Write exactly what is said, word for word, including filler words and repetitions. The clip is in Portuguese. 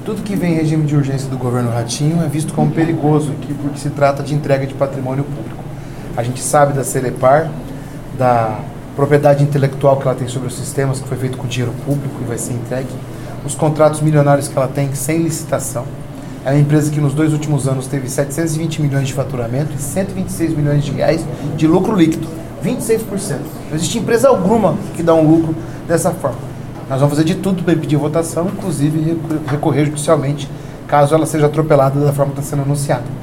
Tudo que vem em regime de urgência do governo Ratinho é visto como perigoso aqui, porque se trata de entrega de patrimônio público. A gente sabe da Celepar, da propriedade intelectual que ela tem sobre os sistemas, que foi feito com dinheiro público e vai ser entregue, os contratos milionários que ela tem sem licitação. É uma empresa que nos dois últimos anos teve setecentos e vinte milhões de faturamento e cento e vinte e seis milhões de reais de lucro líquido, vinte e seis por cento. Não existe empresa alguma que dá um lucro dessa forma. Nós vamos fazer de tudo para impedir votação, inclusive recorrer judicialmente, caso ela seja atropelada da forma que está sendo anunciada.